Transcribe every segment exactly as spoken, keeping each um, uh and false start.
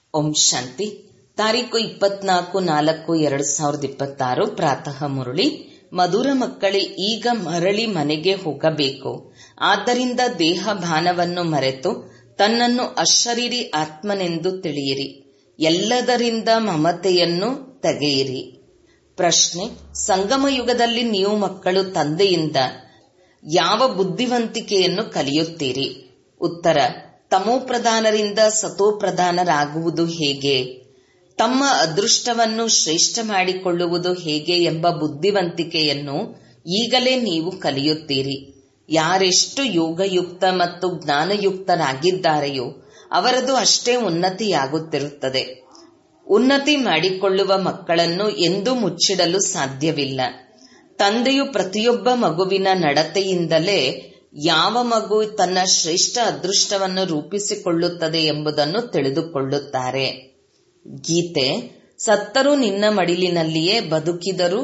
ಓಂ ಶಾಂತಿ. ತಾರೀಕು ಇಪ್ಪತ್ನಾಲ್ಕು ನಾಲ್ಕು ಎರಡು ಸಾವಿರದ ಇಪ್ಪತ್ತಾರು ಪ್ರಾತಃ ಮುರಳಿ. ಮಧುರ ಮಕ್ಕಳೇ, ಈಗ ಮರಳಿ ಮನೆಗೆ ಹೋಗಬೇಕು. ಆದ್ದರಿಂದ ದೇಹ ಭಾನವನ್ನು ಮರೆತು ತನ್ನನ್ನು ಅಶರೀರಿ ಆತ್ಮನೆಂದು ತಿಳಿಯಿರಿ. ಎಲ್ಲದರಿಂದ ಮಮತೆಯನ್ನು ತೆಗೆಯಿರಿ. ಪ್ರಶ್ನೆ: ಸಂಗಮ ಯುಗದಲ್ಲಿ ನೀವು ಮಕ್ಕಳು ತಂದೆಯಿಂದ ಯಾವ ಬುದ್ಧಿವಂತಿಕೆಯನ್ನು ಕಲಿಯುತ್ತೀರಿ? ಉತ್ತರ: ತಮೋಪ್ರಧಾನರಿಂದ ಸತೋಪ್ರಧಾನರಾಗುವುದು ಹೇಗೆ, ತಮ್ಮ ಅದೃಷ್ಟವನ್ನು ಶ್ರೇಷ್ಠ ಮಾಡಿಕೊಳ್ಳುವುದು ಹೇಗೆ ಎಂಬ ಬುದ್ಧಿವಂತಿಕೆಯನ್ನು ಈಗಲೇ ನೀವು ಕಲಿಯುತ್ತೀರಿ. ಯಾರೆಷ್ಟು ಯೋಗಯುಕ್ತ ಮತ್ತು ಜ್ಞಾನಯುಕ್ತರಾಗಿದ್ದಾರೆಯೋ ಅವರದು ಅಷ್ಟೇ ಉನ್ನತಿಯಾಗುತ್ತಿರುತ್ತದೆ. ಉನ್ನತಿ ಮಾಡಿಕೊಳ್ಳುವ ಮಕ್ಕಳನ್ನು ಎಂದೂ ಮುಚ್ಚಿಡಲು ಸಾಧ್ಯವಿಲ್ಲ. ತಂದೆಯು ಪ್ರತಿಯೊಬ್ಬ ಮಗುವಿನ ನಡತೆಯಿಂದಲೇ ಯಾವ ಮಗು ತನ್ನ ಶ್ರೇಷ್ಠ ಅದೃಷ್ಟವನ್ನು ರೂಪಿಸಿಕೊಳ್ಳುತ್ತದೆ ಎಂಬುದನ್ನು ತಿಳಿದುಕೊಳ್ಳುತ್ತಾರೆ. ಗೀತೆ: ಸತ್ತರೂ ನಿನ್ನ ಮಡಿಲಿನಲ್ಲಿಯೇ, ಬದುಕಿದರು.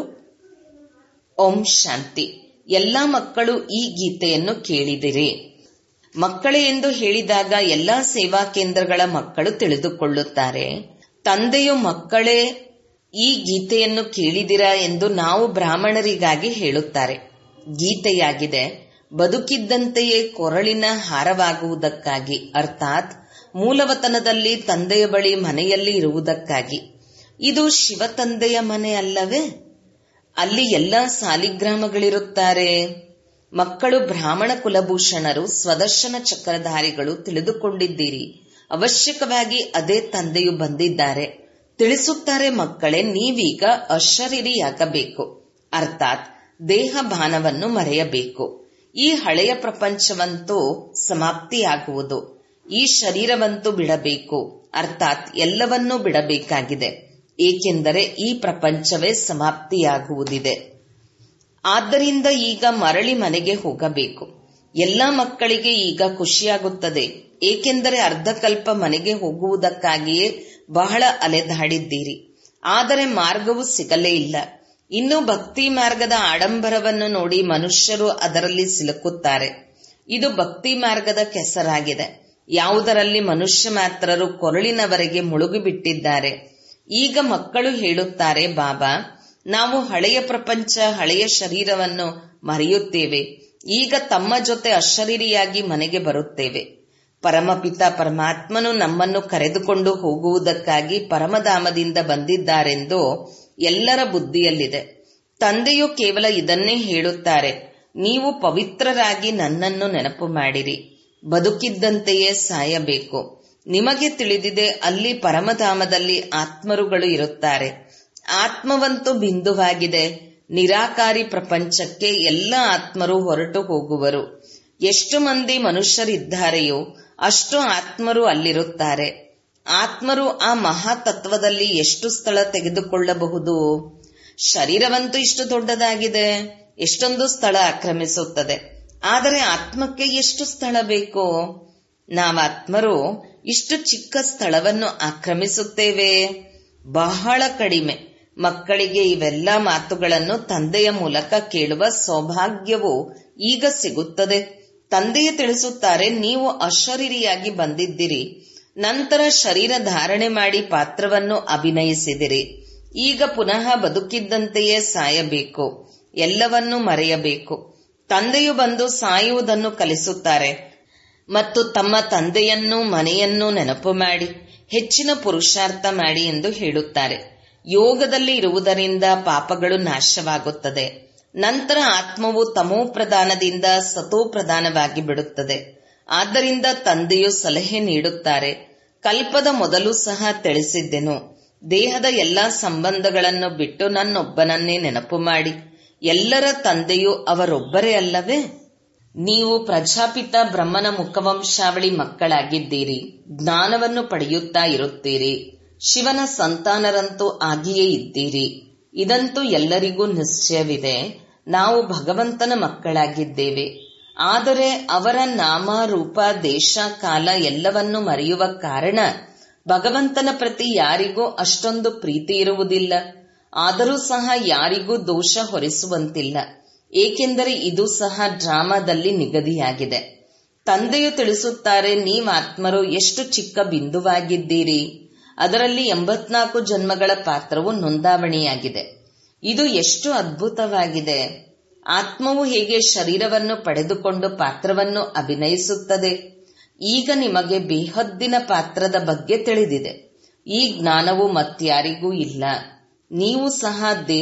ಓಂ ಶಾಂತಿ. ಎಲ್ಲಾ ಮಕ್ಕಳು ಈ ಗೀತೆಯನ್ನು ಕೇಳಿದಿರಿ. ಮಕ್ಕಳೇ ಎಂದು ಹೇಳಿದಾಗ ಎಲ್ಲಾ ಸೇವಾ ಕೇಂದ್ರಗಳ ಮಕ್ಕಳು ತಿಳಿದುಕೊಳ್ಳುತ್ತಾರೆ. ತಂದೆಯು ಮಕ್ಕಳೇ ಈ ಗೀತೆಯನ್ನು ಕೇಳಿದಿರಾ ಎಂದು ನಾವು ಬ್ರಾಹ್ಮಣರಿಗಾಗಿ ಹೇಳುತ್ತಾರೆ. ಗೀತೆಯಾಗಿದೆ ಬದುಕಿದ್ದಂತೆಯೇ ಕೊರಳಿನ ಹಾರವಾಗುವುದಕ್ಕಾಗಿ, ಅರ್ಥಾತ್ ಮೂಲವತನದಲ್ಲಿ ತಂದೆಯ ಬಳಿ ಮನೆಯಲ್ಲಿ ಇರುವುದಕ್ಕಾಗಿ. ಇದು ಶಿವ ತಂದೆಯ ಮನೆ ಅಲ್ಲವೇ? ಅಲ್ಲಿ ಎಲ್ಲ ಸಾಲಿಗ್ರಾಮಗಳಿರುತ್ತಾರೆ. ಮಕ್ಕಳು ಬ್ರಾಹ್ಮಣ ಕುಲಭೂಷಣರು, ಸ್ವದರ್ಶನ ಚಕ್ರಧಾರಿಗಳು ತಿಳಿದುಕೊಂಡಿದ್ದೀರಿ. ಅವಶ್ಯಕವಾಗಿ ಅದೇ ತಂದೆಯು ಬಂದಿದ್ದಾರೆ. ತಿಳಿಸುತ್ತಾರೆ, ಮಕ್ಕಳೇ ನೀವೀಗ ಅಶರೀರಿಯಾಗಬೇಕು, ಅರ್ಥಾತ್ ದೇಹ ಭಾನವನ್ನು ಮರೆಯಬೇಕು. ಈ ಹಳೆಯ ಪ್ರಪಂಚವಂತೂ ಸಮಾಪ್ತಿಯಾಗುವುದು. ಈ ಶರೀರವಂತೂ ಬಿಡಬೇಕು, ಅರ್ಥಾತ್ ಎಲ್ಲವನ್ನೂ ಬಿಡಬೇಕಾಗಿದೆ. ಏಕೆಂದರೆ ಈ ಪ್ರಪಂಚವೇ ಸಮಾಪ್ತಿಯಾಗುವುದಿದೆ. ಆದ್ದರಿಂದ ಈಗ ಮರಳಿ ಮನೆಗೆ ಹೋಗಬೇಕು. ಎಲ್ಲಾ ಮಕ್ಕಳಿಗೆ ಈಗ ಖುಷಿಯಾಗುತ್ತದೆ. ಏಕೆಂದರೆ ಅರ್ಧಕಲ್ಪ ಮನೆಗೆ ಹೋಗುವುದಕ್ಕಾಗಿಯೇ ಬಹಳ ಅಲೆದಾಡಿದ್ದೀರಿ. ಆದರೆ ಮಾರ್ಗವು ಸಿಗಲೇ ಇಲ್ಲ. ಇನ್ನು ಭಕ್ತಿ ಮಾರ್ಗದ ಆಡಂಬರವನ್ನು ನೋಡಿ ಮನುಷ್ಯರು ಅದರಲ್ಲಿ ಸಿಲುಕುತ್ತಾರೆ. ಇದು ಭಕ್ತಿ ಮಾರ್ಗದ ಕೆಸರಾಗಿದೆ, ಯಾವುದರಲ್ಲಿ ಮನುಷ್ಯ ಮಾತ್ರರು ಕೊರಳಿನವರೆಗೆ ಮುಳುಗಿಬಿಟ್ಟಿದ್ದಾರೆ. ಈಗ ಮಕ್ಕಳು ಹೇಳುತ್ತಾರೆ, ಬಾಬಾ, ನಾವು ಹಳೆಯ ಪ್ರಪಂಚ, ಹಳೆಯ ಶರೀರವನ್ನು ಮರೆಯುತ್ತೇವೆ. ಈಗ ತಮ್ಮ ಜೊತೆ ಅಶರೀರಿಯಾಗಿ ಮನೆಗೆ ಬರುತ್ತೇವೆ. ಪರಮಪಿತ ಪರಮಾತ್ಮನು ನಮ್ಮನ್ನು ಕರೆದುಕೊಂಡು ಹೋಗುವುದಕ್ಕಾಗಿ ಪರಮಧಾಮದಿಂದ ಬಂದಿದ್ದಾರೆಂದು ಎಲ್ಲರ ಬುದ್ಧಿಯಲ್ಲಿದೆ. ತಂದೆಯು ಕೇವಲ ಇದನ್ನೇ ಹೇಳುತ್ತಾರೆ, ನೀವು ಪವಿತ್ರರಾಗಿ ನನ್ನನ್ನು ನೆನಪು ಮಾಡಿರಿ. ಬದುಕಿದ್ದಂತೆಯೇ ಸಾಯಬೇಕು. ನಿಮಗೆ ತಿಳಿದಿದೆ, ಅಲ್ಲಿ ಪರಮಧಾಮದಲ್ಲಿ ಆತ್ಮರುಗಳು ಇರುತ್ತಾರೆ. ಆತ್ಮವಂತೂ ಬಿಂದುವಾಗಿದೆ. ನಿರಾಕಾರಿ ಪ್ರಪಂಚಕ್ಕೆ ಎಲ್ಲ ಆತ್ಮರು ಹೊರಟು ಹೋಗುವರು. ಎಷ್ಟು ಮಂದಿ ಮನುಷ್ಯರಿದ್ದಾರೆಯೋ ಅಷ್ಟು ಆತ್ಮರು ಅಲ್ಲಿರುತ್ತಾರೆ. ಆತ್ಮರು ಆ ಮಹಾತತ್ವದಲ್ಲಿ ಎಷ್ಟು ಸ್ಥಳ ತೆಗೆದುಕೊಳ್ಳಬಹುದು? ಶರೀರವಂತೂ ಇಷ್ಟು ದೊಡ್ಡದಾಗಿದೆ, ಎಷ್ಟೊಂದು ಸ್ಥಳ ಆಕ್ರಮಿಸುತ್ತದೆ. ಆದರೆ ಆತ್ಮಕ್ಕೆ ಎಷ್ಟು ಸ್ಥಳ ಬೇಕು? ನಾವಾತ್ಮರು ಇಷ್ಟು ಚಿಕ್ಕ ಸ್ಥಳವನ್ನು ಆಕ್ರಮಿಸುತ್ತೇವೆ? ಬಹಳ ಕಡಿಮೆ. ಮಕ್ಕಳಿಗೆ ಇವೆಲ್ಲ ಮಾತುಗಳನ್ನು ತಂದೆಯ ಮೂಲಕ ಕೇಳುವ ಸೌಭಾಗ್ಯವು ಈಗ ಸಿಗುತ್ತದೆ. ತಂದೆಯೇ ತಿಳಿಸುತ್ತಾರೆ, ನೀವು ಅಶರೀರಿಯಾಗಿ ಬಂದಿದ್ದಿರಿ. ನಂತರ ಶರೀರ ಧಾರಣೆ ಮಾಡಿ ಪಾತ್ರವನ್ನು ಅಭಿನಯಿಸಿದಿರಿ. ಈಗ ಪುನಃ ಬದುಕಿದ್ದಂತೆಯೇ ಸಾಯಬೇಕು, ಎಲ್ಲವನ್ನೂ ಮರೆಯಬೇಕು. ತಂದೆಯು ಬಂದು ಸಾಯುವುದನ್ನು ಕಲಿಸುತ್ತಾರೆ ಮತ್ತು ತಮ್ಮ ತಂದೆಯನ್ನೂ ಮನೆಯನ್ನೂ ನೆನಪು ಮಾಡಿ ಹೆಚ್ಚಿನ ಪುರುಷಾರ್ಥ ಮಾಡಿ ಎಂದು ಹೇಳುತ್ತಾರೆ. ಯೋಗದಲ್ಲಿ ಇರುವುದರಿಂದ ಪಾಪಗಳು ನಾಶವಾಗುತ್ತದೆ. ನಂತರ ಆತ್ಮವು ತಮೋಪ್ರಧಾನದಿಂದ ಸತೋಪ್ರಧಾನವಾಗಿ ಬಿಡುತ್ತದೆ. ಆದ್ದರಿಂದ ತಂದೆಯು ಸಲಹೆ ನೀಡುತ್ತಾರೆ, ಕಲ್ಪದ ಮೊದಲು ಸಹ ತಿಳಿಸಿದ್ದೆನು, ದೇಹದ ಎಲ್ಲಾ ಸಂಬಂಧಗಳನ್ನು ಬಿಟ್ಟು ನನ್ನೊಬ್ಬನನ್ನೇ ನೆನಪು ಮಾಡಿ. ಎಲ್ಲರ ತಂದೆಯು ಅವರೊಬ್ಬರೇ ಅಲ್ಲವೇ? ನೀವು ಪ್ರಜಾಪಿತ ಬ್ರಹ್ಮನ ಮುಖವಂಶಾವಳಿ ಮಕ್ಕಳಾಗಿದ್ದೀರಿ. ಜ್ಞಾನವನ್ನು ಪಡೆಯುತ್ತಾ ಇರುತ್ತೀರಿ. ಶಿವನ ಸಂತಾನರಂತೂ ಆಗಿಯೇ ಇದ್ದೀರಿ. ಇದಂತೂ ಎಲ್ಲರಿಗೂ ನಿಶ್ಚಯವಿದೆ. ನಾವು ಭಗವಂತನ ಮಕ್ಕಳಾಗಿದ್ದೇವೆ. ಆದರೆ ಅವರ ನಾಮ, ರೂಪ, ದೇಶ, ಕಾಲ ಎಲ್ಲವನ್ನೂ ಮರೆಯುವ ಕಾರಣ ಭಗವಂತನ ಪ್ರತಿ ಯಾರಿಗೂ ಅಷ್ಟೊಂದು ಪ್ರೀತಿ ಇರುವುದಿಲ್ಲ. ಆದರೂ ಸಹ ಯಾರಿಗೂ ದೋಷ ಹೊರಿಸುವಂತಿಲ್ಲ. ಏಕೆಂದರೆ ಇದು ಸಹ ಡ್ರಾಮಾದಲ್ಲಿ ನಿಗದಿಯಾಗಿದೆ. ತಂದೆಯು ತಿಳಿಸುತ್ತಾರೆ, ನೀವಾತ್ಮರು ಎಷ್ಟು ಚಿಕ್ಕ ಬಿಂದುವಾಗಿದ್ದೀರಿ. ಅದರಲ್ಲಿ ಎಂಬತ್ನಾಲ್ಕು ಜನ್ಮಗಳ ಪಾತ್ರವು ನೋಂದಾವಣಿಯಾಗಿದೆ. ಇದು ಎಷ್ಟು ಅದ್ಭುತವಾಗಿದೆ. ಆತ್ಮವು ಹೇಗೆ ಶರೀರವನ್ನು ಪಡೆದುಕೊಂಡು ಪಾತ್ರವನ್ನು ಅಭಿನಯಿಸುತ್ತದೆ. ಈಗ ನಿಮಗೆ ಬೇಹದ್ದಿನ ಪಾತ್ರದ ಬಗ್ಗೆ ತಿಳಿದಿದೆ. ಈ ಜ್ಞಾನವು ಮತ್ಯಾರಿಗೂ ಇಲ್ಲ. ನೀವು ಸಹ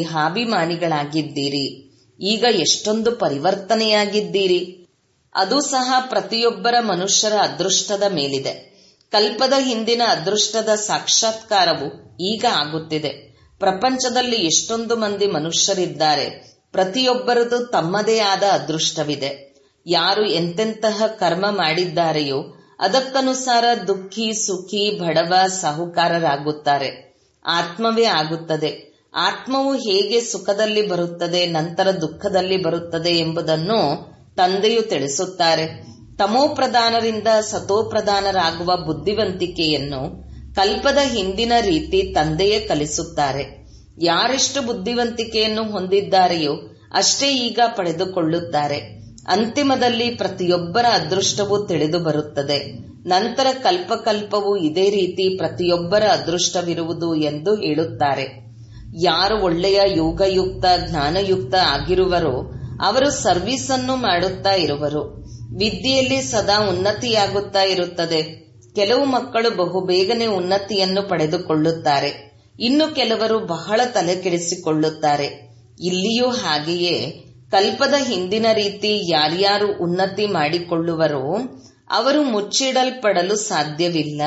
ದೇಹಾಭಿಮಾನಿಗಳಾಗಿದ್ದೀರಿ. ಈಗ ಎಷ್ಟೊಂದು ಪರಿವರ್ತನೆಯಾಗಿದ್ದೀರಿ. ಅದು ಸಹ ಪ್ರತಿಯೊಬ್ಬರ ಮನುಷ್ಯರ ಅದೃಷ್ಟದ ಮೇಲಿದೆ. ಕಲ್ಪದ ಹಿಂದಿನ ಅದೃಷ್ಟದ ಸಾಕ್ಷಾತ್ಕಾರವು ಈಗ ಆಗುತ್ತಿದೆ. ಪ್ರಪಂಚದಲ್ಲಿ ಎಷ್ಟೊಂದು ಮಂದಿ ಮನುಷ್ಯರಿದ್ದಾರೆ. ಪ್ರತಿಯೊಬ್ಬರದು ತಮ್ಮದೇ ಆದ ಅದೃಷ್ಟವಿದೆ. ಯಾರು ಎಂತೆಂತಹ ಕರ್ಮ ಮಾಡಿದ್ದಾರೆಯೋ ಅದಕ್ಕನುಸಾರ ದುಃಖಿ, ಸುಖಿ, ಬಡವ, ಸಾಹುಕಾರರಾಗುತ್ತಾರೆ. ಆತ್ಮವೇ ಆಗುತ್ತದೆ. ಆತ್ಮವು ಹೇಗೆ ಸುಖದಲ್ಲಿ ಬರುತ್ತದೆ, ನಂತರ ದುಃಖದಲ್ಲಿ ಬರುತ್ತದೆ ಎಂಬುದನ್ನು ತಂದೆಯು ತಿಳಿಸುತ್ತಾರೆ. ತಮೋಪ್ರಧಾನರಿಂದ ಸತೋಪ್ರಧಾನರಾಗುವ ಬುದ್ಧಿವಂತಿಕೆಯನ್ನು ಕಲ್ಪದ ಹಿಂದಿನ ರೀತಿ ತಂದೆಯೇ ಕಲಿಸುತ್ತಾರೆ. ಯಾರೆಷ್ಟು ಬುದ್ಧಿವಂತಿಕೆಯನ್ನು ಹೊಂದಿದ್ದಾರೆಯೋ ಅಷ್ಟೇ ಈಗ ಪಡೆದುಕೊಳ್ಳುತ್ತಾರೆ. ಅಂತಿಮದಲ್ಲಿ ಪ್ರತಿಯೊಬ್ಬರ ಅದೃಷ್ಟವೂ ತಿಳಿದು ಬರುತ್ತದೆ. ನಂತರ ಕಲ್ಪಕಲ್ಪವೂ ಇದೇ ರೀತಿ ಪ್ರತಿಯೊಬ್ಬರ ಅದೃಷ್ಟವಿರುವುದು ಎಂದು ಹೇಳುತ್ತಾರೆ. ಯಾರು ಒಳ್ಳೆಯ ಯೋಗಯುಕ್ತ, ಜ್ಞಾನಯುಕ್ತ ಆಗಿರುವರೋ ಅವರು ಸರ್ವಿಸ್ ಅನ್ನು ಮಾಡುತ್ತಾ ಇರುವರು. ವಿದ್ಯೆಯಲ್ಲಿ ಸದಾ ಉನ್ನತಿಯಾಗುತ್ತಾ ಇರುತ್ತದೆ. ಕೆಲವು ಮಕ್ಕಳು ಬಹುಬೇಗನೆ ಉನ್ನತಿಯನ್ನು ಪಡೆದುಕೊಳ್ಳುತ್ತಾರೆ. ಇನ್ನು ಕೆಲವರು ಬಹಳ ತಲೆ ಕೆಡಿಸಿಕೊಳ್ಳುತ್ತಾರೆ. ಇಲ್ಲಿಯೂ ಹಾಗೆಯೇ ಕಲ್ಪದ ಹಿಂದಿನ ರೀತಿ ಯಾರ್ಯಾರು ಉನ್ನತಿ ಮಾಡಿಕೊಳ್ಳುವರೋ ಅವರು ಮುಚ್ಚಿಡಲ್ಪಡಲು ಸಾಧ್ಯವಿಲ್ಲ.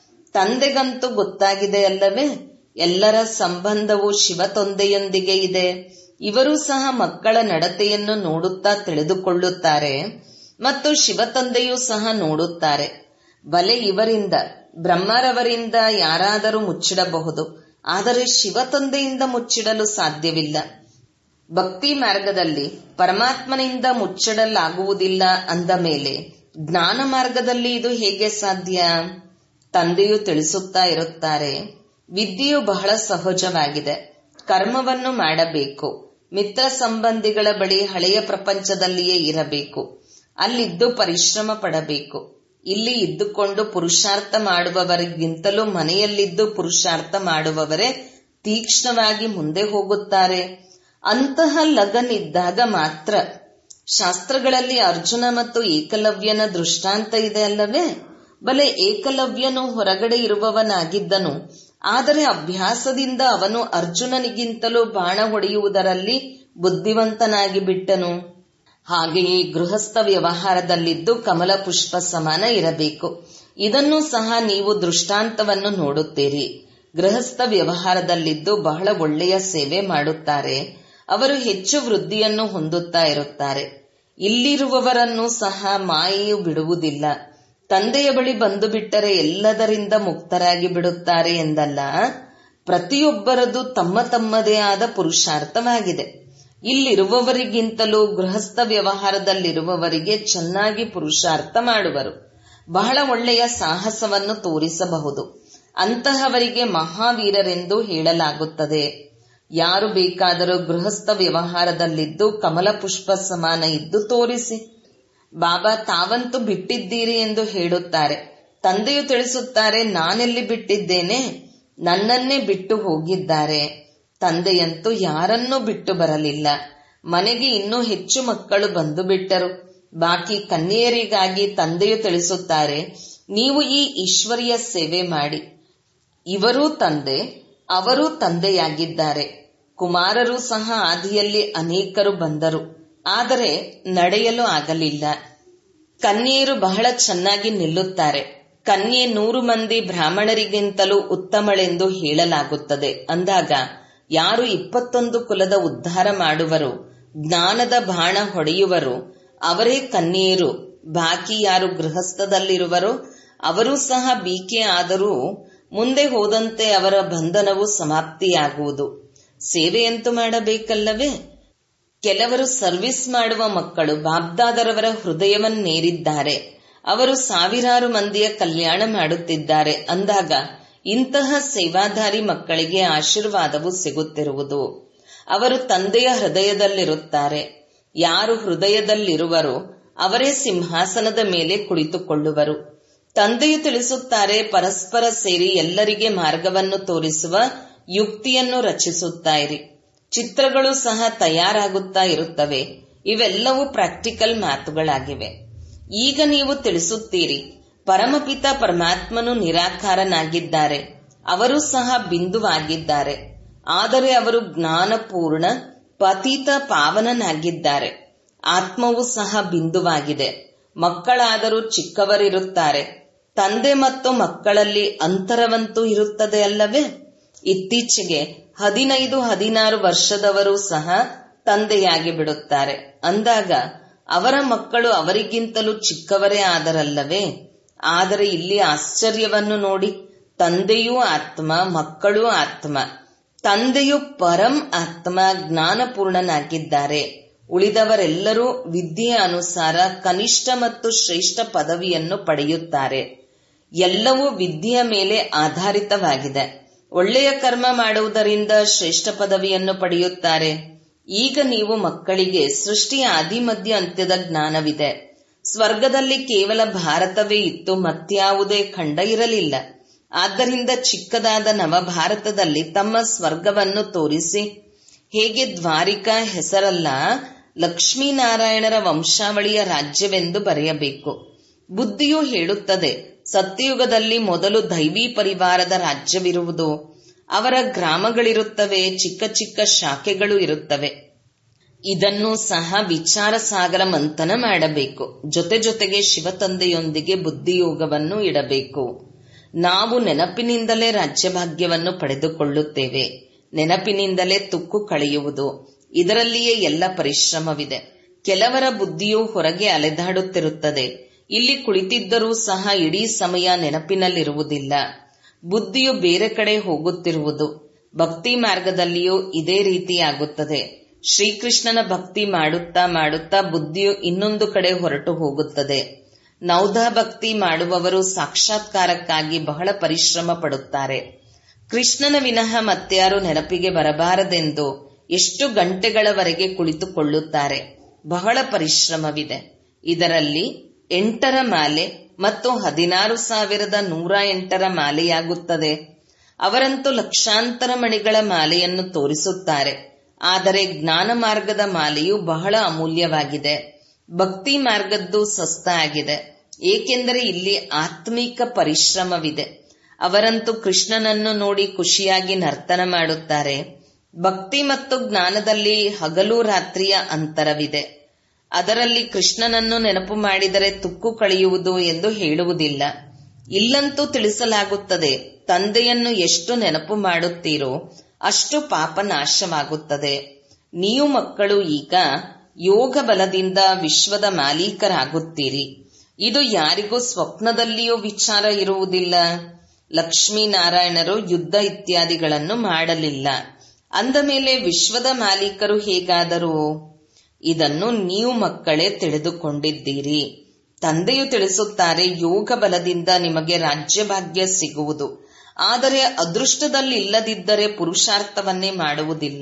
ತಂದೆಗಂತೂ ಗೊತ್ತಾಗಿದೆ ಅಲ್ಲವೇ, ಎಲ್ಲರ ಸಂಬಂಧವು ಶಿವ ತಂದೆಯೊಂದಿಗೆ ಇದೆ. ಇವರು ಸಹ ಮಕ್ಕಳ ನಡತೆಯನ್ನು ನೋಡುತ್ತಾ ತಿಳಿದುಕೊಳ್ಳುತ್ತಾರೆ ಮತ್ತು ಶಿವ ತಂದೆಯೂ ಸಹ ನೋಡುತ್ತಾರೆ. ಬಲೆ ಇವರಿಂದ, ಬ್ರಹ್ಮರವರಿಂದ ಯಾರಾದರೂ ಮುಚ್ಚಿಡಬಹುದು, ಆದರೆ ಶಿವ ತಂದೆಯಿಂದ ಮುಚ್ಚಿಡಲು ಸಾಧ್ಯವಿಲ್ಲ. ಭಕ್ತಿ ಮಾರ್ಗದಲ್ಲಿ ಪರಮಾತ್ಮನಿಂದ ಮುಚ್ಚಿಡಲಾಗುವುದಿಲ್ಲ ಅಂದ ಮೇಲೆ ಜ್ಞಾನ ಮಾರ್ಗದಲ್ಲಿ ಇದು ಹೇಗೆ ಸಾಧ್ಯ? ತಂದೆಯು ತಿಳಿಸುತ್ತಾ ಇರುತ್ತಾರೆ, ವಿದ್ಯೆಯು ಬಹಳ ಸಹಜವಾಗಿದೆ. ಕರ್ಮವನ್ನು ಮಾಡಬೇಕು. ಮಿತ್ರ ಸಂಬಂಧಿಗಳ ಬಳಿ ಹಳೆಯ ಪ್ರಪಂಚದಲ್ಲಿಯೇ ಇರಬೇಕು. ಅಲ್ಲಿದ್ದು ಪರಿಶ್ರಮ ಪಡಬೇಕು. ಇಲ್ಲಿ ಇದ್ದುಕೊಂಡು ಪುರುಷಾರ್ಥ ಮಾಡುವವರಿಗಿಂತಲೂ ಮನೆಯಲ್ಲಿದ್ದು ಪುರುಷಾರ್ಥ ಮಾಡುವವರೇ ತೀಕ್ಷ್ಣವಾಗಿ ಮುಂದೆ ಹೋಗುತ್ತಾರೆ. ಅಂತಹ ಲಗನ್ ಇದ್ದಾಗ ಮಾತ್ರ. ಶಾಸ್ತ್ರಗಳಲ್ಲಿ ಅರ್ಜುನ ಮತ್ತು ಏಕಲವ್ಯನ ದೃಷ್ಟಾಂತ ಇದೆ ಅಲ್ಲವೇ? ಬಲೆ ಏಕಲವ್ಯನು ಹೊರಗಡೆ ಇರುವವನಾಗಿದ್ದನು, ಆದರೆ ಅಭ್ಯಾಸದಿಂದ ಅವನು ಅರ್ಜುನನಿಗಿಂತಲೂ ಬಾಣ ಹೊಡೆಯುವುದರಲ್ಲಿ ಬುದ್ಧಿವಂತನಾಗಿ ಬಿಟ್ಟನು. ಹಾಗೆಯೇ ಗೃಹಸ್ಥ ವ್ಯವಹಾರದಲ್ಲಿದ್ದು ಕಮಲ ಪುಷ್ಪ ಸಮಾನ ಇರಬೇಕು. ಇದನ್ನು ಸಹ ನೀವು ದೃಷ್ಟಾಂತವನ್ನು ನೋಡುತ್ತೀರಿ. ಗೃಹಸ್ಥ ವ್ಯವಹಾರದಲ್ಲಿದ್ದು ಬಹಳ ಒಳ್ಳೆಯ ಸೇವೆ ಮಾಡುತ್ತಾರೆ. ಅವರು ಹೆಚ್ಚು ವೃದ್ಧಿಯನ್ನು ಹೊಂದುತ್ತಾ ಇರುತ್ತಾರೆ. ಇಲ್ಲಿರುವವರನ್ನು ಸಹ ಮಾಯೆಯು ಬಿಡುವುದಿಲ್ಲ. ತಂದೆಯ ಬಳಿ ಬಂದು ಬಿಟ್ಟರೆ ಎಲ್ಲದರಿಂದ ಮುಕ್ತರಾಗಿ ಬಿಡುತ್ತಾರೆ ಎಂದಲ್ಲ. ಪ್ರತಿಯೊಬ್ಬರದು ತಮ್ಮ ತಮ್ಮದೇ ಆದ ಪುರುಷಾರ್ಥವಾಗಿದೆ. ಇಲ್ಲಿರುವವರಿಗಿಂತಲೂ ಗೃಹಸ್ಥ ವ್ಯವಹಾರದಲ್ಲಿರುವವರಿಗೆ ಚೆನ್ನಾಗಿ ಪುರುಷಾರ್ಥ ಮಾಡುವರು. ಬಹಳ ಒಳ್ಳೆಯ ಸಾಹಸವನ್ನು ತೋರಿಸಬಹುದು. ಅಂತಹವರಿಗೆ ಮಹಾವೀರರೆಂದು ಹೇಳಲಾಗುತ್ತದೆ. ಯಾರು ಬೇಕಾದರೂ ಗೃಹಸ್ಥ ವ್ಯವಹಾರದಲ್ಲಿದ್ದು ಕಮಲ ಪುಷ್ಪ ಸಮಾನ ಇದ್ದು ತೋರಿಸಿ. ಬಾಬಾ ತಾವಂತೂ ಬಿಟ್ಟಿದ್ದೀರಿ ಎಂದು ಹೇಳುತ್ತಾರೆ. ತಂದೆಯು ತಿಳಿಸುತ್ತಾರೆ, ನಾನೆಲ್ಲಿ ಬಿಟ್ಟಿದ್ದೇನೆ, ನನ್ನನ್ನೇ ಬಿಟ್ಟು ಹೋಗಿದ್ದಾರೆ. ತಂದೆಯಂತೂ ಯಾರನ್ನೂ ಬಿಟ್ಟು ಬರಲಿಲ್ಲ. ಮನೆಗೆ ಇನ್ನೂ ಹೆಚ್ಚು ಮಕ್ಕಳು ಬಂದು ಬಿಟ್ಟರು. ಬಾಕಿ ಕನ್ಯೆಯರಿಗಾಗಿ ತಂದೆಯು ತಿಳಿಸುತ್ತಾರೆ, ನೀವು ಈ ಈಶ್ವರಿಯ ಸೇವೆ ಮಾಡಿ. ಇವರೂ ತಂದೆ, ಅವರೂ ತಂದೆಯಾಗಿದ್ದಾರೆ. ಕುಮಾರರು ಸಹ ಆದಿಯಲ್ಲಿ ಅನೇಕರು ಬಂದರು, ಆದರೆ ನಡೆಯಲು ಆಗಲಿಲ್ಲ. ಕನ್ಯೆಯರು ಬಹಳ ಚೆನ್ನಾಗಿ ನಿಲ್ಲುತ್ತಾರೆ. ಕನ್ಯೆ ನೂರು ಮಂದಿ ಬ್ರಾಹ್ಮಣರಿಗಿಂತಲೂ ಉತ್ತಮಳೆಂದು ಹೇಳಲಾಗುತ್ತದೆ. ಅಂದಾಗ ಯಾರು ಇಪ್ಪತ್ತೊಂದು ಕುಲದ ಉದ್ಧಾರ ಮಾಡುವರು, ಜ್ಞಾನದ ಬಾಣ ಹೊಡೆಯುವರು, ಅವರೇ ಕನ್ಯೆಯರು. ಬಾಕಿ ಯಾರು ಗೃಹಸ್ಥದಲ್ಲಿರುವರೋ ಅವರೂ ಸಹ ಬೀಕೆ ಆದರೂ ಮುಂದೆ ಹೋದಂತೆ ಅವರ ಬಂಧನವು ಸಮಾಪ್ತಿಯಾಗುವುದು. ಸೇವೆಯಂತೂ ಮಾಡಬೇಕಲ್ಲವೇ? ಕೆಲವರು ಸರ್ವಿಸ್ ಮಾಡುವ ಮಕ್ಕಳು ಬಾಬ್ದಾದರವರ ಹೃದಯವನ್ನೇರಿದ್ದಾರೆ. ಅವರು ಸಾವಿರಾರು ಮಂದಿಯ ಕಲ್ಯಾಣ ಮಾಡುತ್ತಿದ್ದಾರೆ. ಅಂದಾಗ ಇಂತಹ ಸೇವಾಧಾರಿ ಮಕ್ಕಳಿಗೆ ಆಶೀರ್ವಾದವು ಸಿಗುತ್ತಿರುವುದು. ಅವರು ತಂದೆಯ ಹೃದಯದಲ್ಲಿರುತ್ತಾರೆ. ಯಾರು ಹೃದಯದಲ್ಲಿರುವರೋ ಅವರೇ ಸಿಂಹಾಸನದ ಮೇಲೆ ಕುಳಿತುಕೊಳ್ಳುವರು. ತಂದೆಯು ತಿಳಿಸುತ್ತಾರೆ, ಪರಸ್ಪರ ಸೇರಿ ಎಲ್ಲರಿಗೆ ಮಾರ್ಗವನ್ನು ತೋರಿಸುವ ಯುಕ್ತಿಯನ್ನು ರಚಿಸುತ್ತಾ ಇರಿ. ಚಿತ್ರಗಳು ಸಹ ತಯಾರಾಗುತ್ತಾ ಇರುತ್ತವೆ. ಇವೆಲ್ಲವೂ ಪ್ರಾಕ್ಟಿಕಲ್ ಮಾತುಗಳಾಗಿವೆ. ಈಗ ನೀವು ತಿಳಿಸುತ್ತೀರಿ, ಪರಮಪಿತ ಪರಮಾತ್ಮನು ನಿರಾಕಾರನಾಗಿದ್ದಾರೆ, ಅವರು ಸಹ ಬಿಂದುವಾಗಿದ್ದಾರೆ. ಆದರೆ ಅವರು ಜ್ಞಾನಪೂರ್ಣ ಪತಿತ ಪಾವನನಾಗಿದ್ದಾರೆ. ಆತ್ಮವು ಸಹ ಬಿಂದುವಾಗಿದೆ. ಮಕ್ಕಳಾದರೂ ಚಿಕ್ಕವರಿರುತ್ತಾರೆ. ತಂದೆ ಮತ್ತು ಮಕ್ಕಳಲ್ಲಿ ಅಂತರವಂತೂ ಇರುತ್ತದೆ ಅಲ್ಲವೇ? ಇತ್ತೀಚೆಗೆ ಹದಿನೈದು ಹದಿನಾರು ವರ್ಷದವರು ಸಹ ತಂದೆಯಾಗಿ ಬಿಡುತ್ತಾರೆ. ಅಂದಾಗ ಅವರ ಮಕ್ಕಳು ಅವರಿಗಿಂತಲೂ ಚಿಕ್ಕವರೇ ಆದರಲ್ಲವೇ? ಆದರೆ ಇಲ್ಲಿ ಆಶ್ಚರ್ಯವನ್ನು ನೋಡಿ, ತಂದೆಯೂ ಆತ್ಮ, ಮಕ್ಕಳೂ ಆತ್ಮ. ತಂದೆಯು ಪರಂ ಆತ್ಮ ಜ್ಞಾನಪೂರ್ಣನಾಗಿದ್ದಾರೆ. ಉಳಿದವರೆಲ್ಲರೂ ವಿದ್ಯೆಯ ಅನುಸಾರ ಕನಿಷ್ಠ ಮತ್ತು ಶ್ರೇಷ್ಠ ಪದವಿಯನ್ನು ಪಡೆಯುತ್ತಾರೆ. ಎಲ್ಲವೂ ವಿದ್ಯೆಯ ಮೇಲೆ ಆಧಾರಿತವಾಗಿದೆ. ಒಳ್ಳೆಯ ಕರ್ಮ ಮಾಡುವುದರಿಂದ ಶ್ರೇಷ್ಠ ಪದವಿಯನ್ನು ಪಡೆಯುತ್ತಾರೆ. ಈಗ ನೀವು ಮಕ್ಕಳಿಗೆ ಸೃಷ್ಟಿಯ ಆದಿಮಧ್ಯ ಅಂತ್ಯದ ಜ್ಞಾನವಿದೆ. ಸ್ವರ್ಗದಲ್ಲಿ ಕೇವಲ ಭಾರತವೇ ಇತ್ತು, ಮತ್ಯಾವುದೇ ಖಂಡ ಇರಲಿಲ್ಲ. ಆದ್ದರಿಂದ ಚಿಕ್ಕದಾದ ನವಭಾರತದಲ್ಲಿ ತಮ್ಮ ಸ್ವರ್ಗವನ್ನು ತೋರಿಸಿ, ಹೇಗೆ ದ್ವಾರಿಕಾ ಹೆಸರಲ್ಲ, ಲಕ್ಷ್ಮೀನಾರಾಯಣರ ವಂಶಾವಳಿಯ ರಾಜ್ಯವೆಂದು ಬರೆಯಬೇಕು. ಬುದ್ಧಿಯು ಹೇಳುತ್ತದೆ, ಸತ್ಯಯುಗದಲ್ಲಿ ಮೊದಲು ದೈವಿ ಪರಿವಾರದ ರಾಜ್ಯವಿರುವುದು. ಅವರ ಗ್ರಾಮಗಳಿರುತ್ತವೆ, ಚಿಕ್ಕ ಚಿಕ್ಕ ಶಾಖೆಗಳು ಇರುತ್ತವೆ. ಇದನ್ನು ಸಹ ವಿಚಾರ ಸಾಗರ ಮಂಥನ ಮಾಡಬೇಕು. ಜೊತೆ ಜೊತೆಗೆ ಶಿವತಂದೆಯೊಂದಿಗೆ ಬುದ್ಧಿಯೋಗವನ್ನು ಇಡಬೇಕು. ನಾವು ನೆನಪಿನಿಂದಲೇ ರಾಜ್ಯಭಾಗ್ಯವನ್ನು ಪಡೆದುಕೊಳ್ಳುತ್ತೇವೆ. ನೆನಪಿನಿಂದಲೇ ತುಕ್ಕು ಕಳೆಯುವುದು. ಇದರಲ್ಲಿಯೇ ಎಲ್ಲ ಪರಿಶ್ರಮವಿದೆ. ಕೆಲವರ ಬುದ್ಧಿಯು ಹೊರಗೆ ಅಲೆದಾಡುತ್ತಿರುತ್ತದೆ. ಇಲ್ಲಿ ಕುಳಿತಿದ್ದರೂ ಸಹ ಇಡೀ ಸಮಯ ನೆನಪಿನಲ್ಲಿರುವುದಿಲ್ಲ. ಬುದ್ಧಿಯು ಬೇರೆ ಕಡೆ ಹೋಗುತ್ತಿರುವುದು. ಭಕ್ತಿ ಮಾರ್ಗದಲ್ಲಿಯೂ ಇದೇ ರೀತಿಯಾಗುತ್ತದೆ. ಶ್ರೀಕೃಷ್ಣನ ಭಕ್ತಿ ಮಾಡುತ್ತಾ ಮಾಡುತ್ತಾ ಬುದ್ಧಿಯು ಇನ್ನೊಂದು ಕಡೆ ಹೊರಟು ಹೋಗುತ್ತದೆ. ನೌದಾ ಭಕ್ತಿ ಮಾಡುವವರು ಸಾಕ್ಷಾತ್ಕಾರಕ್ಕಾಗಿ ಬಹಳ ಪರಿಶ್ರಮ ಪಡುತ್ತಾರೆ. ಕೃಷ್ಣನ ವಿನಃ ಮತ್ಯಾರು ನೆನಪಿಗೆ ಬರಬಾರದೆಂದು ಎಷ್ಟು ಗಂಟೆಗಳವರೆಗೆ ಕುಳಿತುಕೊಳ್ಳುತ್ತಾರೆ. ಬಹಳ ಪರಿಶ್ರಮವಿದೆ. ಇದರಲ್ಲಿ ಎಂಟರ ಮಾಲೆ ಮತ್ತು ಹದಿನಾರು ಸಾವಿರದ ನೂರ ಎಂಟರ ಮಾಲೆಯಾಗುತ್ತದೆ. ಅವರಂತೂ ಲಕ್ಷಾಂತರ ಮಣಿಗಳ ಮಾಲೆಯನ್ನು ತೋರಿಸುತ್ತಾರೆ. ಆದರೆ ಜ್ಞಾನ ಮಾರ್ಗದ ಮಾಲೆಯು ಬಹಳ ಅಮೂಲ್ಯವಾಗಿದೆ. ಭಕ್ತಿ ಮಾರ್ಗದ್ದು ಸಸ್ತ ಆಗಿದೆ. ಏಕೆಂದರೆ ಇಲ್ಲಿ ಆತ್ಮಿಕ ಪರಿಶ್ರಮವಿದೆ. ಅವರಂತೂ ಕೃಷ್ಣನನ್ನು ನೋಡಿ ಖುಷಿಯಾಗಿ ನರ್ತನ ಮಾಡುತ್ತಾರೆ. ಭಕ್ತಿ ಮತ್ತು ಜ್ಞಾನದಲ್ಲಿ ಹಗಲು ರಾತ್ರಿಯ ಅಂತರವಿದೆ. ಅದರಲ್ಲಿ ಕೃಷ್ಣನನ್ನು ನೆನಪು ಮಾಡಿದರೆ ತುಕ್ಕು ಕಳೆಯುವುದು ಎಂದು ಹೇಳುವುದಿಲ್ಲ. ಇಲ್ಲಂತೂ ತಿಳಿಸಲಾಗುತ್ತದೆ, ತಂದೆಯನ್ನು ಎಷ್ಟು ನೆನಪು ಮಾಡುತ್ತೀರೋ ಅಷ್ಟು ಪಾಪ ನಾಶವಾಗುತ್ತದೆ. ನೀವು ಮಕ್ಕಳು ಈಗ ಯೋಗ ಬಲದಿಂದ ವಿಶ್ವದ ಮಾಲೀಕರಾಗುತ್ತೀರಿ. ಇದು ಯಾರಿಗೂ ಸ್ವಪ್ನದಲ್ಲಿಯೂ ವಿಚಾರ ಇರುವುದಿಲ್ಲ. ಲಕ್ಷ್ಮೀನಾರಾಯಣರು ಯುದ್ಧ ಇತ್ಯಾದಿಗಳನ್ನು ಮಾಡಲಿಲ್ಲ. ಅಂದ ಮೇಲೆ ವಿಶ್ವದ ಮಾಲೀಕರು ಹೇಗಾದರು? ಇದನ್ನು ನೀವು ಮಕ್ಕಳೇ ತಿಳಿದುಕೊಂಡಿದ್ದೀರಿ. ತಂದೆಯು ತಿಳಿಸುತ್ತಾರೆ, ಯೋಗ ಬಲದಿಂದ ನಿಮಗೆ ರಾಜ್ಯಭಾಗ್ಯ ಸಿಗುವುದು. ಆದರೆ ಅದೃಷ್ಟದಲ್ಲಿ ಇಲ್ಲದಿದ್ದರೆ ಪುರುಷಾರ್ಥವನ್ನೇ ಮಾಡುವುದಿಲ್ಲ,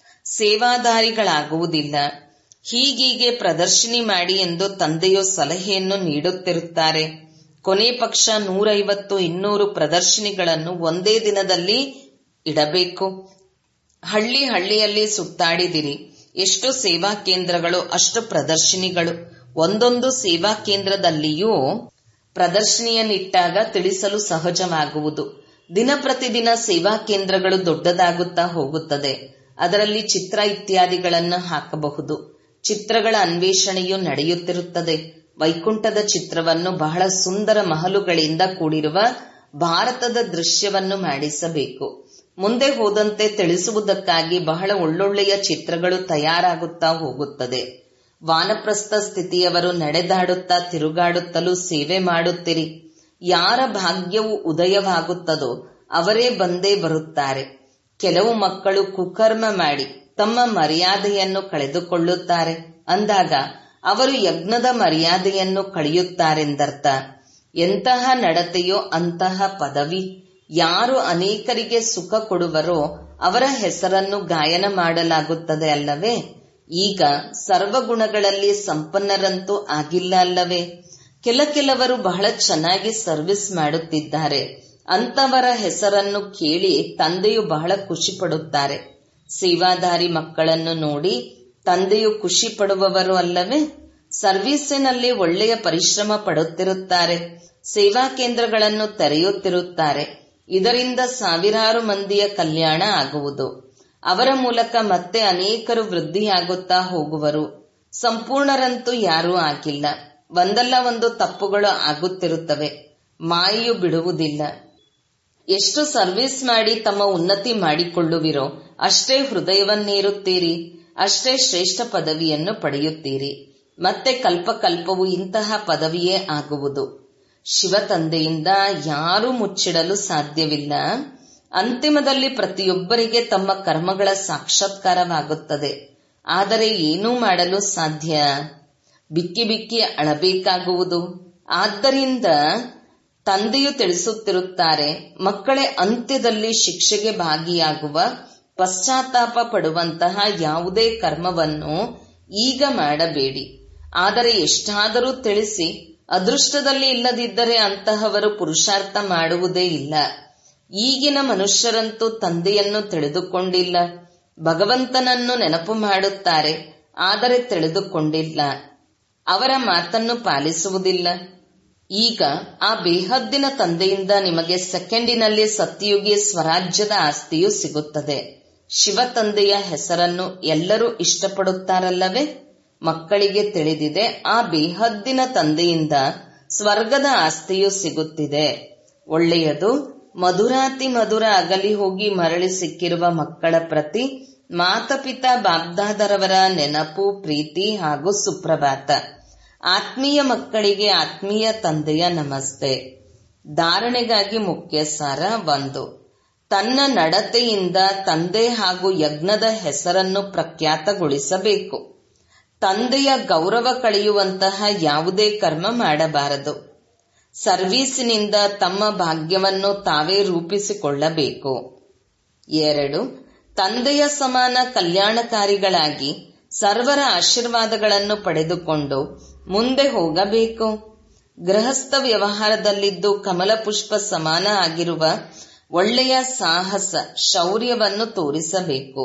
ಸೇವಾದಾರಿಗಳಾಗುವುದಿಲ್ಲ. ಹೀಗೀಗೆ ಪ್ರದರ್ಶಿನಿ ಮಾಡಿ ಎಂದು ತಂದೆಯು ಸಲಹೆಯನ್ನು ನೀಡುತ್ತಿರುತ್ತಾರೆ. ಕೊನೆ ಪಕ್ಷ ನೂರೈವತ್ತು ಇನ್ನೂರು ಪ್ರದರ್ಶಿನಿಗಳನ್ನು ಒಂದೇ ದಿನದಲ್ಲಿ ಇಡಬೇಕು. ಹಳ್ಳಿ ಹಳ್ಳಿಯಲ್ಲಿ ಸುತ್ತಾಡಿದಿರಿ. ಎಷ್ಟು ಸೇವಾ ಕೇಂದ್ರಗಳು, ಅಷ್ಟು ಪ್ರದರ್ಶಿನಿಗಳು. ಒಂದೊಂದು ಸೇವಾ ಕೇಂದ್ರದಲ್ಲಿಯೂ ಪ್ರದರ್ಶಿನಿಯನ್ನಿಟ್ಟಾಗ ತಿಳಿಸಲು ಸಹಜವಾಗುವುದು. ದಿನ ಪ್ರತಿದಿನ ಸೇವಾ ಕೇಂದ್ರಗಳು ದೊಡ್ಡದಾಗುತ್ತಾ ಹೋಗುತ್ತದೆ. ಅದರಲ್ಲಿ ಚಿತ್ರ ಇತ್ಯಾದಿಗಳನ್ನು ಹಾಕಬಹುದು. ಚಿತ್ರಗಳ ಅನ್ವೇಷಣೆಯು ನಡೆಯುತ್ತಿರುತ್ತದೆ. ವೈಕುಂಠದ ಚಿತ್ರವನ್ನು ಬಹಳ ಸುಂದರ ಮಹಲುಗಳಿಂದ ಕೂಡಿರುವ ಭಾರತದ ದೃಶ್ಯವನ್ನು ಮಾಡಿಸಬೇಕು. ಮುಂದೆ ಹೋದಂತೆ ತಿಳಿಸುವುದಕ್ಕಾಗಿ ಬಹಳ ಒಳ್ಳೊಳ್ಳೆಯ ಚಿತ್ರಗಳು ತಯಾರಾಗುತ್ತಾ ಹೋಗುತ್ತದೆ. ವಾನಪ್ರಸ್ಥ ಸ್ಥಿತಿಯವರು ನಡೆದಾಡುತ್ತಾ ತಿರುಗಾಡುತ್ತಲೂ ಸೇವೆ ಮಾಡುತ್ತಿರಿ. ಯಾರ ಭಾಗ್ಯವು ಉದಯವಾಗುತ್ತದೋ ಅವರೇ ಬಂದೇ ಬರುತ್ತಾರೆ. ಕೆಲವು ಮಕ್ಕಳು ಕುಕರ್ಮ ಮಾಡಿ ತಮ್ಮ ಮರ್ಯಾದೆಯನ್ನು ಕಳೆದುಕೊಳ್ಳುತ್ತಾರೆ. ಅಂದಾಗ ಅವರು ಯಜ್ಞದ ಮರ್ಯಾದೆಯನ್ನು ಕಳೆಯುತ್ತಾರೆಂದರ್ಥ. ಎಂತಹ ನಡತೆಯೋ ಅಂತಹ ಪದವಿ. ಯಾರು ಅನೇಕರಿಗೆ ಸುಖ ಕೊಡುವರೋ ಅವರ ಹೆಸರನ್ನು ಗಾಯನ ಮಾಡಲಾಗುತ್ತದೆ ಅಲ್ಲವೇ? ಈಗ ಸರ್ವಗುಣಗಳಲ್ಲಿ ಸಂಪನ್ನರಂತೂ ಆಗಿಲ್ಲ ಅಲ್ಲವೇ? ಕೆಲ ಕೆಲವರು ಬಹಳ ಚೆನ್ನಾಗಿ ಸರ್ವಿಸ್ ಮಾಡುತ್ತಿದ್ದಾರೆ. ಅಂತವರ ಹೆಸರನ್ನು ಕೇಳಿ ತಂದೆಯು ಬಹಳ ಖುಷಿ ಪಡುತ್ತಾರೆ. ಸೇವಾದಾರಿ ಮಕ್ಕಳನ್ನು ನೋಡಿ ತಂದೆಯು ಖುಷಿ ಪಡುವವರು ಅಲ್ಲವೇ? ಸರ್ವೀಸಿನಲ್ಲಿ ಒಳ್ಳೆಯ ಪರಿಶ್ರಮ ಪಡುತ್ತಿರುತ್ತಾರೆ. ಸೇವಾ ಕೇಂದ್ರಗಳನ್ನು ತೆರೆಯುತ್ತಿರುತ್ತಾರೆ. ಇದರಿಂದ ಸಾವಿರಾರು ಮಂದಿಯ ಕಲ್ಯಾಣ ಆಗುವುದು. ಅವರ ಮೂಲಕ ಮತ್ತೆ ಅನೇಕರು ವೃದ್ಧಿಯಾಗುತ್ತಾ ಹೋಗುವರು. ಸಂಪೂರ್ಣರಂತೂ ಯಾರೂ ಆಗಿಲ್ಲ. ಒಂದಲ್ಲ ಒಂದು ತಪ್ಪುಗಳು ಆಗುತ್ತಿರುತ್ತವೆ. ಮಾಯೆಯು ಬಿಡುವುದಿಲ್ಲ. ಎಷ್ಟು ಸರ್ವಿಸ್ ಮಾಡಿ ತಮ್ಮ ಉನ್ನತಿ ಮಾಡಿಕೊಳ್ಳುವಿರೋ ಅಷ್ಟೇ ಹೃದಯವನ್ನೇರುತ್ತೀರಿ, ಅಷ್ಟೇ ಶ್ರೇಷ್ಠ ಪದವಿಯನ್ನು ಪಡೆಯುತ್ತೀರಿ. ಮತ್ತೆ ಕಲ್ಪಕಲ್ಪವು ಇಂತಹ ಪದವಿಯೇ ಆಗುವುದು. ಶಿವ ತಂದೆಯಿಂದ ಯಾರೂ ಮುಚ್ಚಿಡಲು ಸಾಧ್ಯವಿಲ್ಲ. ಅಂತಿಮದಲ್ಲಿ ಪ್ರತಿಯೊಬ್ಬರಿಗೆ ತಮ್ಮ ಕರ್ಮಗಳ ಸಾಕ್ಷಾತ್ಕಾರವಾಗುತ್ತದೆ. ಆದರೆ ಏನೂ ಮಾಡಲು ಸಾಧ್ಯ? ಬಿಕ್ಕಿ ಬಿಕ್ಕಿ ಅಳಬೇಕಾಗುವುದು. ಆದ್ದರಿಂದ ತಂದೆಯು ತಿಳಿಸುತ್ತಿರುತ್ತಾರೆ, ಮಕ್ಕಳೇ, ಅಂತ್ಯದಲ್ಲಿ ಶಿಕ್ಷೆಗೆ ಭಾಗಿಯಾಗುವ ಪಶ್ಚಾತ್ತಾಪ ಪಡುವಂತಹ ಯಾವುದೇ ಕರ್ಮವನ್ನು ಈಗ ಮಾಡಬೇಡಿ. ಆದರೆ ಎಷ್ಟಾದರೂ ತಿಳಿಸಿ, ಅದೃಷ್ಟದಲ್ಲಿ ಇಲ್ಲದಿದ್ದರೆ ಅಂತಹವರು ಪುರುಷಾರ್ಥ ಮಾಡುವುದೇ ಇಲ್ಲ. ಈಗಿನ ಮನುಷ್ಯರಂತೂ ತಂದೆಯನ್ನು ತಿಳಿದುಕೊಂಡಿಲ್ಲ. ಭಗವಂತನನ್ನು ನೆನಪು ಮಾಡುತ್ತಾರೆ, ಆದರೆ ತಿಳಿದುಕೊಂಡಿಲ್ಲ. ಅವರ ಮಾತನ್ನು ಪಾಲಿಸುವುದಿಲ್ಲ. ಈಗ ಆ ಬೇಹದ್ದಿನ ತಂದೆಯಿಂದ ನಿಮಗೆ ಸೆಕೆಂಡಿನಲ್ಲಿ ಸತ್ಯಯುಗಿ ಸ್ವರಾಜ್ಯದ ಆಸ್ತಿಯು ಸಿಗುತ್ತದೆ. ಶಿವ ತಂದೆಯ ಹೆಸರನ್ನು ಎಲ್ಲರೂ ಇಷ್ಟಪಡುತ್ತಾರಲ್ಲವೇ? ಮಕ್ಕಳಿಗೆ ತಿಳಿದಿದೆ, ಆ ಬೇಹದ್ದಿನ ತಂದೆಯಿಂದ ಸ್ವರ್ಗದ ಆಸ್ತಿಯು ಸಿಗುತ್ತಿದೆ. ಒಳ್ಳೆಯದು. ಮಧುರಾತಿ ಮಧುರ ಅಗಲಿ ಹೋಗಿ ಮರಳಿ ಸಿಕ್ಕಿರುವ ಮಕ್ಕಳ ಪ್ರತಿ ಮಾತಪಿತಾ ಬಾಬ್ದಾದರವರ ನೆನಪು, ಪ್ರೀತಿ ಹಾಗೂ ಸುಪ್ರಭಾತ. ಆತ್ಮೀಯ ಮಕ್ಕಳಿಗೆ ಆತ್ಮೀಯ ತಂದೆಯ ನಮಸ್ತೆ. ಧಾರಣೆಗಾಗಿ ಮುಖ್ಯ ಸಾರ ಒಂದು. ತನ್ನ ನಡತೆಯಿಂದ ತಂದೆ ಹಾಗೂ ಯಜ್ಞದ ಹೆಸರನ್ನು ಪ್ರಖ್ಯಾತಗೊಳಿಸಬೇಕು. ತಂದೆಯ ಗೌರವ ಕಳೆಯುವಂತಹ ಯಾವುದೇ ಕರ್ಮ ಮಾಡಬಾರದು. ಸರ್ವೀಸಿನಿಂದ ತಮ್ಮ ಭಾಗ್ಯವನ್ನು ತಾವೇ ರೂಪಿಸಿಕೊಳ್ಳಬೇಕು. ಎರಡು. ತಂದೆಯ ಸಮಾನ ಕಲ್ಯಾಣಕಾರಿಗಳಾಗಿ ಸರ್ವರ ಆಶೀರ್ವಾದಗಳನ್ನು ಪಡೆದುಕೊಂಡು ಮುಂದೆ ಹೋಗಬೇಕು. ಗೃಹಸ್ಥ ವ್ಯವಹಾರದಲ್ಲಿದ್ದು ಕಮಲ ಪುಷ್ಪ ಸಮಾನ ಆಗಿರುವ ಒಳ್ಳೆಯ ಸಾಹಸ, ಶೌರ್ಯವನ್ನು ತೋರಿಸಬೇಕು.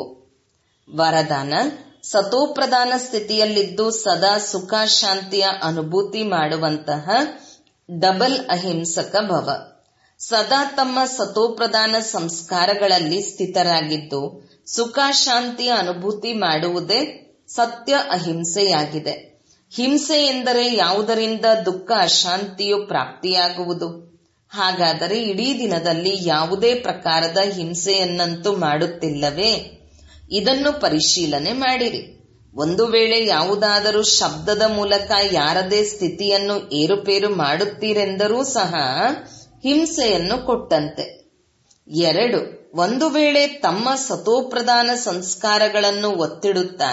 ವರದಾನ: ಸತೋಪ್ರಧಾನ ಸ್ಥಿತಿಯಲ್ಲಿದ್ದು ಸದಾ ಸುಖ ಶಾಂತಿಯ ಅನುಭೂತಿ ಮಾಡುವಂತಹ ಡಬಲ್ ಅಹಿಂಸಕ ಭವ. ಸದಾ ತಮ್ಮ ಸತೋಪ್ರಧಾನ ಸಂಸ್ಕಾರಗಳಲ್ಲಿ ಸ್ಥಿತರಾಗಿದ್ದು ಸುಖ ಶಾಂತಿಯ ಅನುಭೂತಿ ಮಾಡುವುದೇ ಸತ್ಯ ಅಹಿಂಸೆಯಾಗಿದೆ. ಹಿಂಸೆ ಎಂದರೆ ಯಾವುದರಿಂದ ದುಃಖ ಅಶಾಂತಿಯು ಪ್ರಾಪ್ತಿಯಾಗುವುದು. ಹಾಗಾದರೆ ಇಡೀ ದಿನದಲ್ಲಿ ಯಾವುದೇ ಪ್ರಕಾರದ ಹಿಂಸೆಯನ್ನಂತೂ ಮಾಡುತ್ತಿಲ್ಲವೇ? ಇದನ್ನು ಪರಿಶೀಲನೆ ಮಾಡಿರಿ. ಒಂದು ವೇಳೆ ಯಾವುದಾದರೂ ಶಬ್ದದ ಮೂಲಕ ಯಾರದೇ ಸ್ಥಿತಿಯನ್ನು ಏರುಪೇರು ಮಾಡುತ್ತೀರೆಂದರೂ ಸಹ ಹಿಂಸೆಯನ್ನು ಕೊಟ್ಟಂತೆ. ಎರಡು. ಒಂದು ವೇಳೆ ತಮ್ಮ ಸತೋಪ್ರಧಾನ ಸಂಸ್ಕಾರಗಳನ್ನು ಒತ್ತಿಡುತ್ತಾ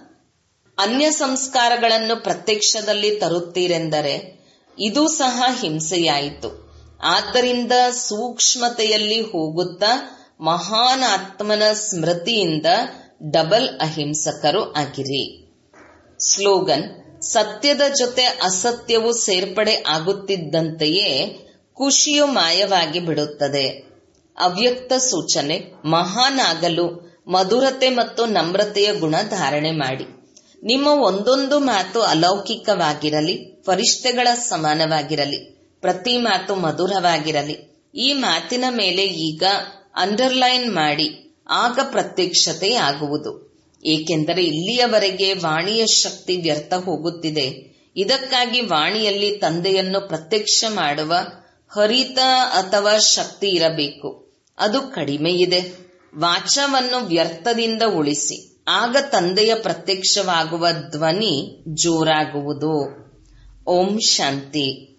ಅನ್ಯ ಸಂಸ್ಕಾರಗಳನ್ನು ಪ್ರತ್ಯಕ್ಷದಲ್ಲಿ ತರುತ್ತೀರೆಂದರೆ ಇದು ಸಹ ಹಿಂಸೆಯಾಯಿತು. ಆದ್ದರಿಂದ ಸೂಕ್ಷ್ಮತೆಯಲ್ಲಿ ಹೋಗುತ್ತಾ ಮಹಾನ್ ಆತ್ಮನ ಸ್ಮೃತಿಯಿಂದ ಡಬಲ್ ಅಹಿಂಸಕರು ಆಗಿರಿ. ಸ್ಲೋಗನ್: ಸತ್ಯದ ಜೊತೆ ಅಸತ್ಯವು ಸೇರ್ಪಡೆ ಆಗುತ್ತಿದ್ದಂತೆಯೇ ಖುಷಿಯು ಮಾಯವಾಗಿ ಬಿಡುತ್ತದೆ. ಅವ್ಯಕ್ತ ಸೂಚನೆ: ಮಹಾನ್ ಆಗಲು ಮಧುರತೆ ಮತ್ತು ನಮ್ರತೆಯ ಗುಣ ಧಾರಣೆ ಮಾಡಿ. ನಿಮ್ಮ ಒಂದೊಂದು ಮಾತು ಅಲೌಕಿಕವಾಗಿರಲಿ, ಫರಿಷ್ಠೆಗಳ ಸಮಾನವಾಗಿರಲಿ. ಪ್ರತಿ ಮಾತು ಮಧುರವಾಗಿರಲಿ. ಈ ಮಾತಿನ ಮೇಲೆ ಈಗ ಅಂಡರ್ಲೈನ್ ಮಾಡಿ, ಆಗ ಪ್ರತ್ಯಕ್ಷತೆ ಆಗುವುದು. ಏಕೆಂದರೆ ಇಲ್ಲಿಯವರೆಗೆ ವಾಣಿಯ ಶಕ್ತಿ ವ್ಯರ್ಥ ಹೋಗುತ್ತಿದೆ. ಇದಕ್ಕಾಗಿ ವಾಣಿಯಲ್ಲಿ ತಂದೆಯನ್ನು ಪ್ರತ್ಯಕ್ಷ ಮಾಡುವ ಹರಿತ ಅಥವಾ ಶಕ್ತಿ ಇರಬೇಕು. ಅದು ಕಡಿಮೆ ಇದೆ. ವಾಚವನ್ನು ವ್ಯರ್ಥದಿಂದ ಉಳಿಸಿ, ಆಗ ತಂದೆಯ ಪ್ರತ್ಯಕ್ಷವಾಗುವ ಧ್ವನಿ ಜೋರಾಗುವುದು. ಓಂ ಶಾಂತಿ.